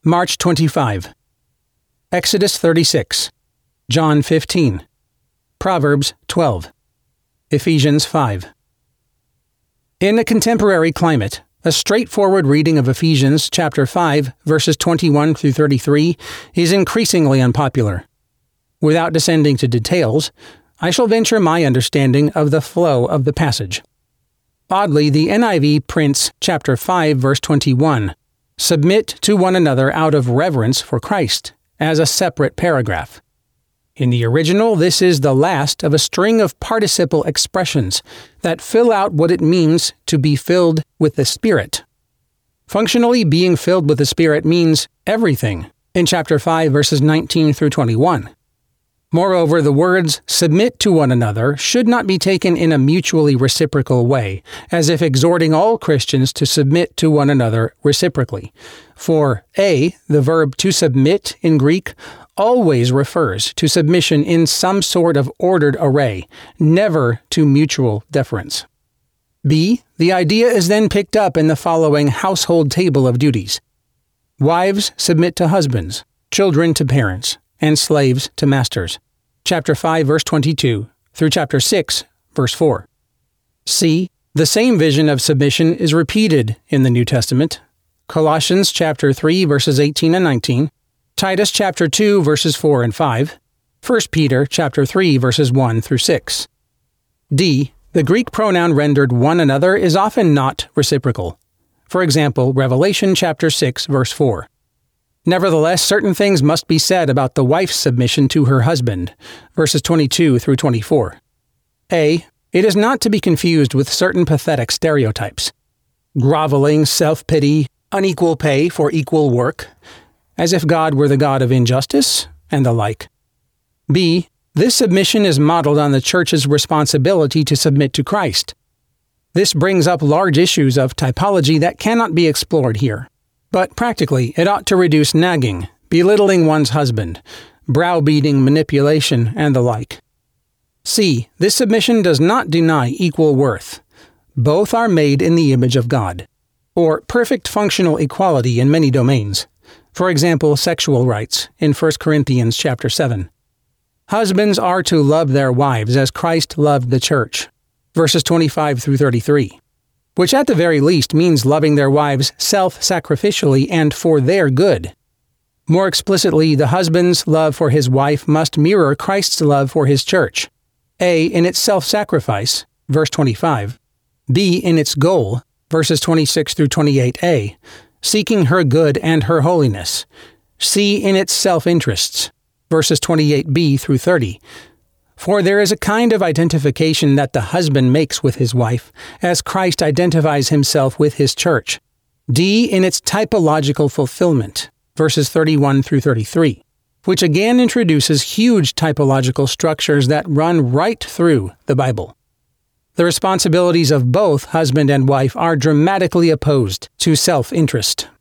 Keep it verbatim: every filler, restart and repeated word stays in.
March twenty-fifth. Exodus thirty-six. John fifteen. Proverbs twelve. Ephesians five. In a contemporary climate, a straightforward reading of Ephesians chapter five, verses twenty-one through thirty-three is increasingly unpopular. Without descending to details, I shall venture my understanding of the flow of the passage. Oddly, the N I V prints chapter five, verse twenty-one, "Submit to one another out of reverence for Christ," as a separate paragraph. In the original, this is the last of a string of participle expressions that fill out what it means to be filled with the Spirit. Functionally, being filled with the Spirit means everything in chapter five, verses nineteen through twenty-one. Moreover, the words "submit to one another" should not be taken in a mutually reciprocal way, as if exhorting all Christians to submit to one another reciprocally. For A, the verb to submit in Greek, always refers to submission in some sort of ordered array, never to mutual deference. B, the idea is then picked up in the following household table of duties. Wives submit to husbands, children to parents, and slaves to masters. Chapter five, verse twenty-two, through chapter six, verse four. C, the same vision of submission is repeated in the New Testament. Colossians chapter three, verses eighteen and nineteen, Titus chapter two, verses four and five, First Peter chapter three, verses one through six. D, the Greek pronoun rendered one another is often not reciprocal. For example, Revelation chapter six, verse four. Nevertheless, certain things must be said about the wife's submission to her husband, verses twenty-two through twenty-four. A, it is not to be confused with certain pathetic stereotypes. Groveling, self-pity, unequal pay for equal work, as if God were the God of injustice, and the like. B, this submission is modeled on the Church's responsibility to submit to Christ. This brings up large issues of typology that cannot be explored here. But practically, it ought to reduce nagging, belittling one's husband, browbeating, manipulation, and the like. C, this submission does not deny equal worth. Both are made in the image of God, or perfect functional equality in many domains. For example, sexual rights in First Corinthians chapter seven. Husbands are to love their wives as Christ loved the church, verses twenty-five through thirty-three, which at the very least means loving their wives self-sacrificially and for their good. More explicitly, the husband's love for his wife must mirror Christ's love for his church. A, in its self-sacrifice, verse twenty-five. B, in its goal, verses twenty-six through twenty-eight a, seeking her good and her holiness. C, in its self-interests, verses twenty-eight b through thirty. For there is a kind of identification that the husband makes with his wife, as Christ identifies himself with his church. D, in its typological fulfillment, verses thirty-one through thirty-three, which again introduces huge typological structures that run right through the Bible. The responsibilities of both husband and wife are dramatically opposed to self-interest.